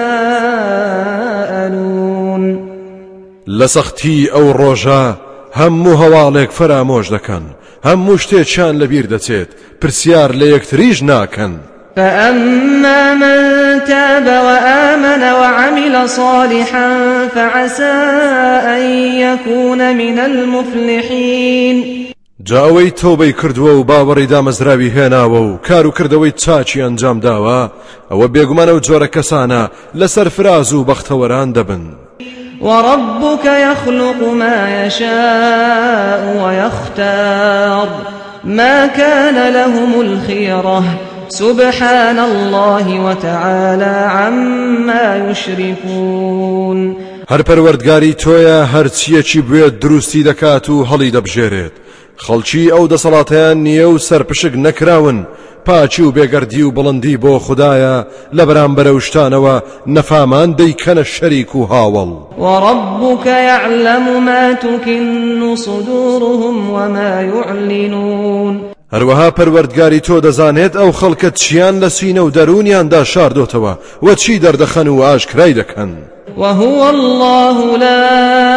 يتساءلون. لسختی ئەو ڕۆژە هەموو هەواڵێک فرامۆش دەکەن هەموو شتێکیان لەبیر دەچێت پرسیار لە یەکتریش ناکەن. فأما من تاب وآمن وعمل صالحا فعسى أن يكون من المفلحين. جاوەی تۆبەی کردووە و باوەڕی دامەزراوی هێناوە و کار و کردەوەی چاچی ئەنجام داوە ئەوە بێگومانە و جۆرە کەسانە لەسەر فراز و بەختەوەران دەبن. وربك يخلق ما يشاء ويختار ما كان لهم الخيرة سبحان الله وتعالى عما يشركون. هەر پەروەردگاری تۆیە هەر چیەکی بوێت دروستی دەکات و هەڵی دەبژێرێت خەڵکی ئەو دەسەڵاتیان نییە و سەرپشک نەکراون پاچی و بێگەردی و بڵندی بۆ خوددایە لە بەرامبەرە شتانەوە نەفامان دەیکەنە شەریک و هاوڵ. وربك يعلم ما تكن صدورهم وما يعلنون. هەروەها پەروەردگاری تۆ دەزانێت ئەو خەڵکە چیان لە سینە و دەرونیاندا شاردۆتەوە و چی دەردەخەن و ئاشکرای دەکەن. وهو الله لا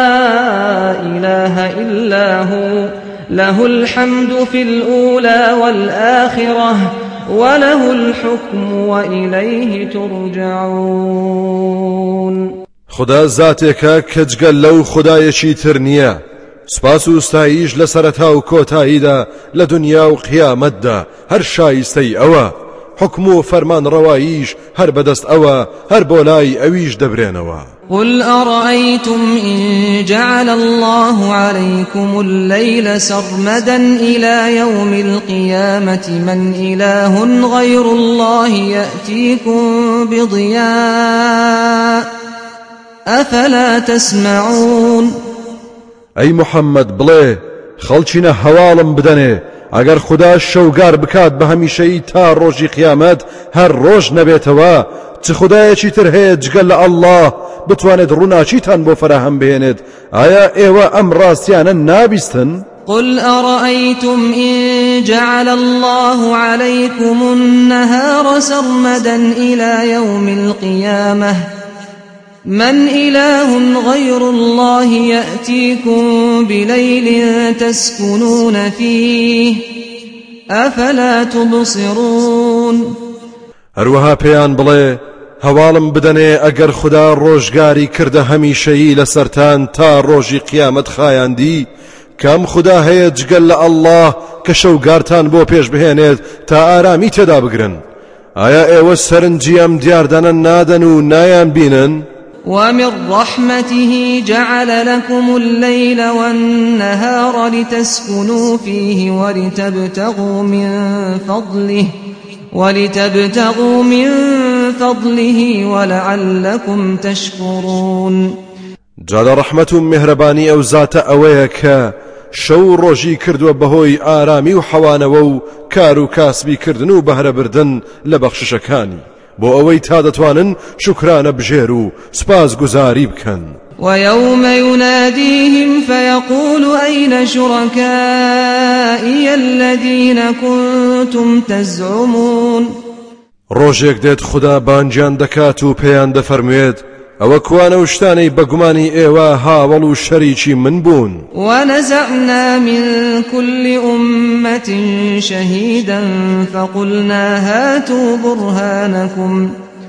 إله إلا هو له الحمد في الأولى والآخرة وله الحكم وإليه ترجعون. خدا ذاتێکە کە جگەل لەو خدایەکی تر نییە سپاس و ستایش لە سەرەتا و کۆتاییدا لە دنیا و قیامەتدا هەر شایستەی ئەوە حکم و فەرمان ڕەواییش هەر بەدەست ئەوە هەر بۆ لای ئەویش دەبرێنەوە. قل أرأيتم إن جعل الله عليكم الليل سرمدا إلى يوم القيامة من إله غير الله يأتيكم بضياء أفلا تسمعون. ئەی محەممەد بڵێ خەڵچینە هەواڵم بدەنێ ئەگەر خدا شەوگار بکات بە هەمیشەی تا ڕۆژی قیامەت هەر ڕۆژ نەبێتەوە چ خدایەکی تر هەیە جگەل لە ئەڵڵاه بتوانێت ڕووناچیتان بۆ فەراهەم بهێنێت ئایا ئێوە ئەم ڕاستیانە نابیستن؟ قل أرأيتم إن جعل الله عليكم النهار سرمدا إلى يوم القيامة من إله غير الله يأتيكم بليل تسكنون فيه أفلا تبصرون. هەروەها پێیان بڵێ هەواڵم بدەنێ ئەگەر خدا ڕۆژگاری کردە هەمیشەیی لەسەرتان تا ڕۆژی قیامەت خایاندی کام خدا هەیە جگەل لە ئەڵڵاه کە شەوگارتان بۆ پێش بهێنێت تا ئارامی تێدا بگرن ئایا ئێوە سەرنجی ئەم دیاردانە نادەن و نایان بینن؟ ومن رحمته جعل لكم الليل والنهار لتسكنوا فيه ولتبتغوا من فضله ولتبتغوا من فضله ولعلكم تشكرون. جاد رحمة مهرباني أو ذات أويك شو ڕۆژی کردووە بەهۆی ئارامی و حەوانەوە و کار و کاسبی کردن و بەهرە بردن لە بەخششەکانی بۆ ئەوەی تا دەتوانن شکرانە بژێر و سپاس گوزاری بکەن. ويوم يناديهم فيقول أين شركائي الذين كنتم تزعمون. ڕۆژێک دێت خدا بانجیان دەکات و پێیان دەفەرموێت ئەوە کوانە و شتانەی بە گومانی ئێوە هاوڵ و شەریکی من بوون. ونزعنا من كل أمة شهيدا فقلنا هاتوا برهانكم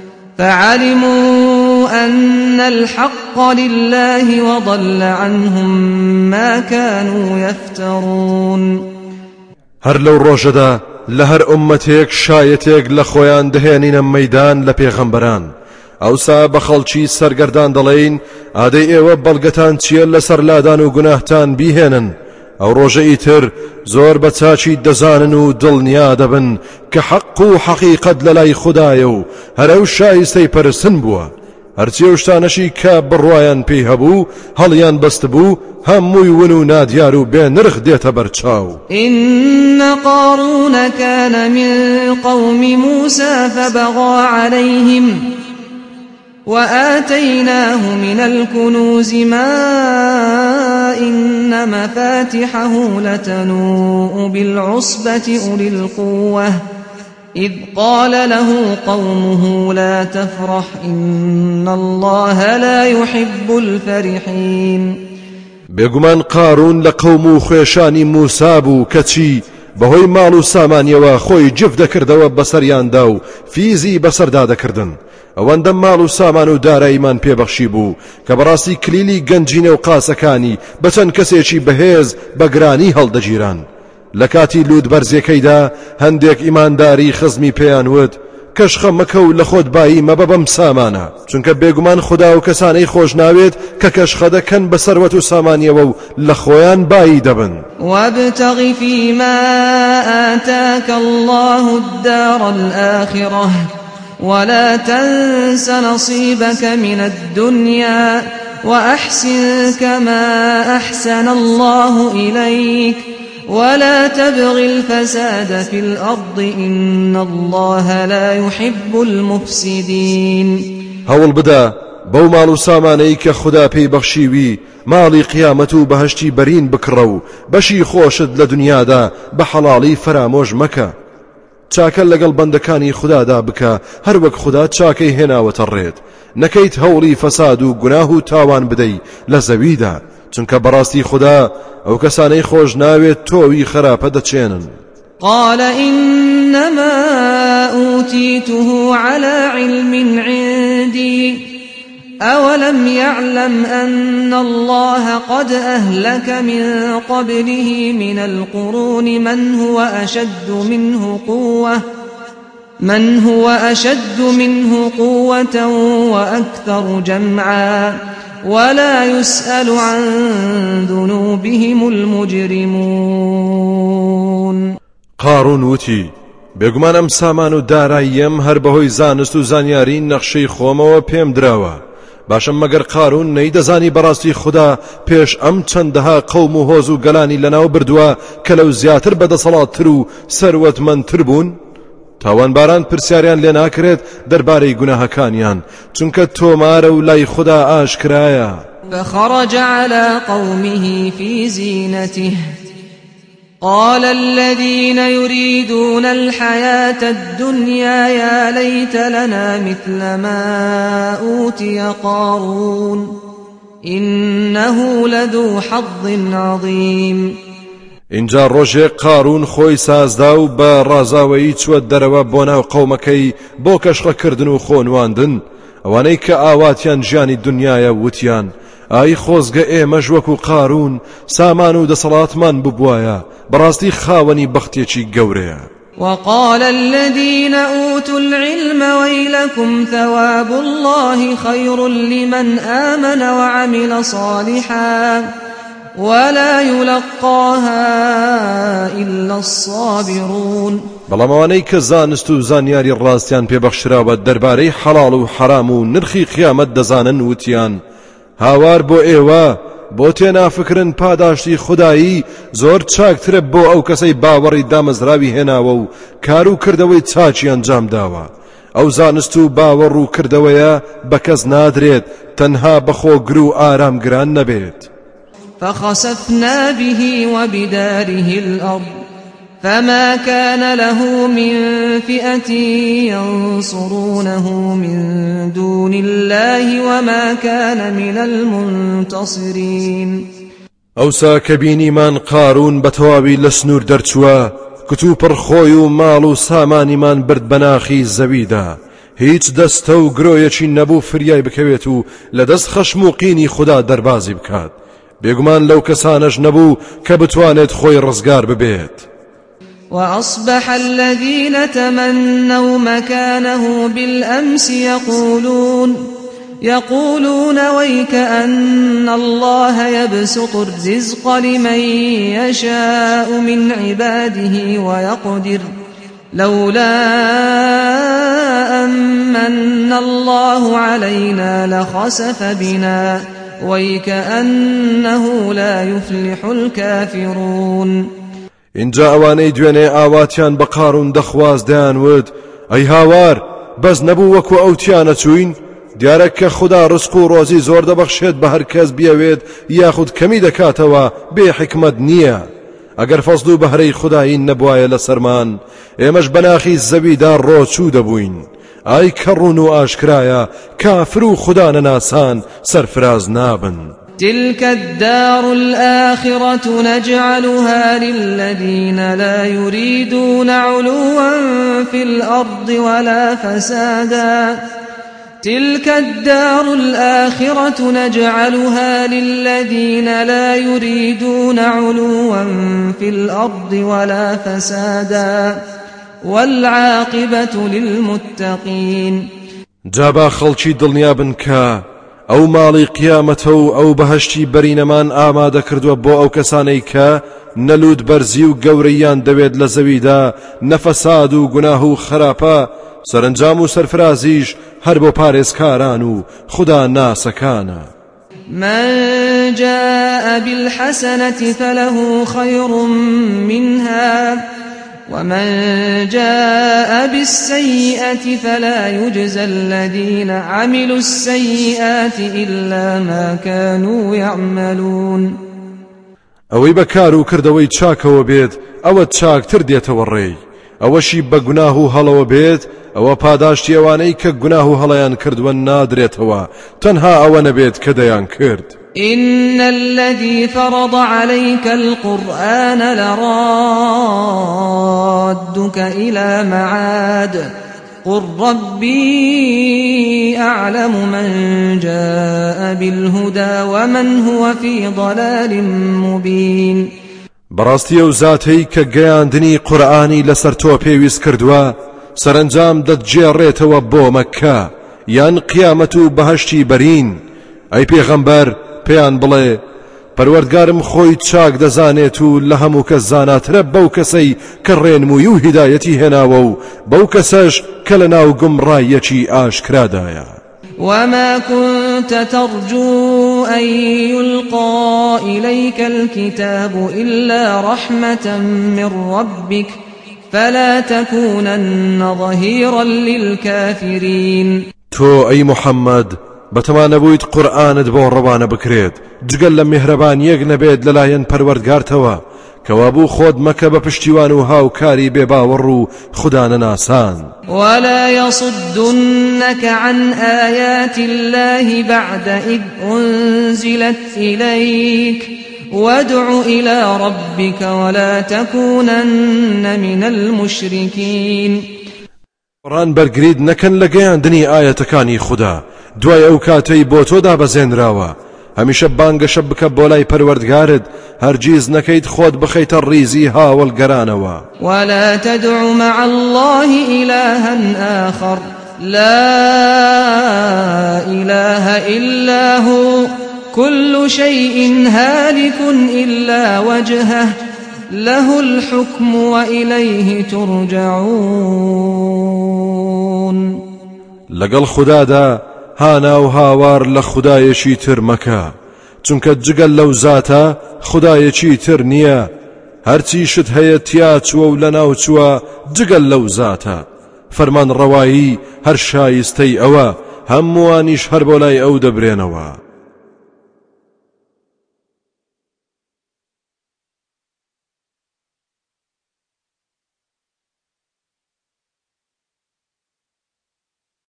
فعلموا أن الحق لله وضل عنهم ما كانوا يفترون. هەر لەو ڕۆژەدا لە هەر ئومەتێک شایەتێک لە خۆیان دەهێنینە مەیدان لە پێغەمبەران، ئەوسا بە خەڵکی سەرگەردان دەڵێین ئادەی ئێوە بەڵگەتان چییە لەسەر لادان و گوناهتان بیهێنن. ئەو ڕۆژەی تر زۆر بە چاچی دەزانن و دڵنیا دەبن کە حەق و حەقیقەت لە لای خوددایە و هەرەو شایستەی پەرستن بووە. هەرچی ئەو شتانەشی کە بڕوایان پێی هەبوو هەڵیان بەست بوو هەمووی ون و نادیار و بێ نرخ دێتە بەرچاو. إن قارون كان من قوم موسى فبغى عليهم وآتيناه من الكنوز ما إن مفاتحه لتنوء بالعصبة أولي القوة إذ قال له قومه لا تفرح إن الله لا يحب الفرحين. بێگومان قارون لە قەوم و خوێشانی موسا بوو کەچی بەهۆی ماڵ و سامانیەوە خۆی جف دەکردەوە بەسەریاندا و فیزی بەسەردا دەکردن. ئەوەندە ماڵ و سامان و داراییمان پێبەخشی بوو کە بەڕاستی کلیلی گەنجینە و قاسەکانی بە چەند کەسێکی بەهێز بەگرانی هەڵدەگیران. لە کاتی لوود بەرزەکەیدا هەندێک ئیمانداری خزمی پێیان وت کەشخە مەکە و لە خۆت بایی مەبە بەم سامانە، چونکە بێگومان خوددا و کەسانەی خۆش ناوێت کە کەشخە دەکەن بە سەروەت و سامانیەوە و لە خۆیان بایی دەبن. وابتغ فيما آتاك الله الدار الآخرة ولا تنس نصيبك من الدنيا وأحسن كما أحسن الله إليك ولا تبغ الفساد في الأرض إن الله لا يحب المفسدين. هەوڵ بدە بەو ماڵ و سامانەی کە خوددا پێی بەخشیوی ماڵی قیامەت و بەهەشتی بەرین بکڕە و بەشی خۆشت لە دنیادا بە حەڵاڵی فرامۆژ مەکە. چاکە لەگەڵ بەندەکانی خوددادا بکە هەر وەک خوددا چاکەی هێناوەتە ڕێت، نەکەیت هەوڵی فەساد و گوناه و تاوان بدەی لە زەویدا، چونکە بەڕاستی خوددا ئەو کەسانەی خۆش ناوێت تۆوی خراپە دەچێنن. قال إنما أوتيته على علم عندي أولم يعلم أن الله قد أهلك من قبله من القرون من هو أشد منه قوة من هو أشد منه قوة وأكثر جمعا ولا يسأل عن ذنوبهم المجرمون. قارون وتی بێگومان ئەم سامان و داراییم هەر بەهۆی زانست و زانیاری نەخشەی خۆمەوە پێم دراوە. باشم مەگەر قارون نەیدەزانی بەڕاستی خوددا پێش ئەم چەندەها قەوم و هۆز و گەلانی لەناو بردووە کە لەو زیاتر بەدەسەڵاتتر و سەروەتمەندتر بوون؟ تاوانباران پرسیاریان لێ ناکرێت دەربارەی گوناهەکانیان، چونکە تۆمارە و لای خوددا ئاشکرایە. فخرج على قومه في زينته قال الذين يريدون الحياة الدنيا يا ليت لنا مثل ما أوتي قارون إنه لذو حظ عظيم. اینجا ڕۆژێ قارون خۆی سازدا و بە ڕازاوەیی چوە دەرەوە بۆ ناو قەومەکەی بۆ کەشخەکردن و خۆنواندن. ئەوانەی کە ئاواتیان ژیانی دنیایە وتیان ئای خۆزگە ئێمەش وەکو قارون سامان و دەسەڵاتمان ببوایە، بەڕاستی خاوەنی بەختێکی گەورەیە. وقال الذين أوتوا العلم ويلكم ثواب الله خير لمن آمن وعمل صالحا ولا يلقاها إلا الصابرون. بەڵام ئەوانەی کە زانست و زانیاری ڕاستیان پێبەخشراوە دەربارەی حەڵاڵ و حەرام و نرخی قیامەت دەزانن وتیان هاوار بۆ ئێوە بۆ تێنافکردن پاداشتی خودایی زۆر چاکترە بۆ ئەو کەسەی باوەڕی دامەزراوی هێناوە و کار و کردەوەی چاچی ئەنجام داوە. ئەو زانست و باوەڕ و کردەوەیە بە کەس نادرێت تەنها بەخۆگر و ئارامگران نەبێت. فخسفنا به وبداره الأرض فما كان له من فئة ينصرونه من دون الله وما كان من المنتصرين. ئەوسا کە بینیمان قارون بە تەواوی لە سنوور دەرچووە، کتو پڕخۆی و ماڵ و سامانیمان برد بەناخی زەویدا، هیچ دەستە و گرۆیەکی نەبوو فریای بکەوێت و لە دەست خەشم و قینی خوددا دەربازی بکات. بێگومان لەو کەسانەش نەبوو کە بتوانێت خۆی ڕزگار ببێت. وأصبح الذين تمنوا مكانه بالأمس يقولون يقولون ويكأن الله يبسط الرزق لمن يشاء من عباده ويقدر لولا أمن الله علينا لخسف بنا ويكأنه لا يفلح الكافرون. اینجا ئەوانەی دوێنێ ئاواتیان بە قارون دەخوازدایان ود ئەی هاوار بەس نەبوو وەکو ئەوتیانە چوین، دیارە کە خوددا ڕزق و ڕۆزی زۆر دەبەخشێت بە هەر کەس بیاوێت یاخود کەمی دەکاتەوە بێ حکمت نییە. ئەگەر فەزل و بەهرەی خودایی نەبوایە لە سەرمان، ئێمەش بەناخی زەویدا ڕۆچوو دەبووین. ئای کە ڕوون و ئاشکرایە کافر و خوددا نەناسان سەرفراز نابن. تلك الدار الآخرة نجعلها للذين لا يريدون علوا في الأرض ولا فسادا تلك الدار الآخرة نجعلها للذين لا يريدون علوا في الأرض ولا فسادا والعاقبة للمتقين. جابا خەڵکی دڵنیابن کە ئەو ماڵی قیامەتە و ئەو بەهەشتی بەرینەمان ئامادە کردووە بۆ ئەو کەسانەی کە نەلوود بەرزی و گەورەیان دەوێت لە زەویدا، نەفەساد و گوناه و خراپە، سەرنجام و سەرفرازیش هەر بۆ پارێزکاران و خوددا ناسەکانە. من جاء بالحسنة فله خير منها ومن جاء بالسيئة فلا يجزى الذين عملوا السيئات إلا ما كانوا يعملون. ئەوەی بەکار و کردەوەی چاکەوە بێت ئەوە چاکتر دێتەوە ڕێی، ئەوەشی بە گوناه و هەڵەوە بێت ئەوە پاداشتی ئەوانەی کە گوناه و هەڵەیان کردووە نادرێتەوە، تەنها ئەوە نەبێت کە دەیان کرد. إن الذي فرض عليك القرآن لرادك إلى معاد قل ربي أعلم من جاء بالهدى ومن هو في ضلال مبين. بەڕاستی ئەو زاتەی کە گەیاندنی قورئانی لەسەر تۆ پێویست کردووە سەرنجام دەتجێڕێتەوە بۆ مەککە یان قیامەت و بەهەشتی بەرین. ئەی پێغەمبەر پێیان بڵێ پەروەردگارم خۆی چاک دەزانێت و لە هەموو کەس زاناترە بەو کەسەی کە ڕێنمووی و هیدایەتی هێناوە و بەو کەسەش کە لە ناو گومڕاییەکی ئاشکرادایە. وما كنت ترجو أن يلقى إليك الكتاب إلا رحمة من ربك فلا تكونن ظهيرا للكافرين. تو أي محمد بەتەمانە بوویت قورئانت بۆ ڕەوانە بکرێت جگەل لە میهرەبانیەک نەبێت لەلایەن پەروەردگارتەوە کەوا بوو خۆت مەکە بە پشتیوان و هاوکاری بێباوەڕ و خوددا نەناسان. ولا يصدنك عن آيات الله بعد إذ أنزلت إليك وادع إلى ربك ولا تكونن من المشركين. قورئان بەرگریت نەکەن لە گەیاندنی ئاەتەکانی خوددا دوای ئەو کاتەی بۆ تۆدا بەزێنراوە. هەمیشە بانگەشە بکە بۆ لای پەروەردگارت، هەرگیز نەکەیت خۆت بخەیتە ڕیزی هاوڵگەرانەوە. ولا تدع مع الله إلها آخر لا إله إلا هو كل شيء هالك إلا وجهه له الحكم وإليه ترجعون. لەگەڵ خوددادا هانا و هاوار لە خودایەکی تر مەکە، چونکە جگەل لەو زاتە خودایەکی تر نییە، هەرچی شت هەیە تیا چووە و لە ناو چووە جگەل لەو زاتە. فەرمان ڕەوایی هەر شایستەی ئەوە، هەمووانیش هەر بۆ لای ئەو دەبرێنەوە.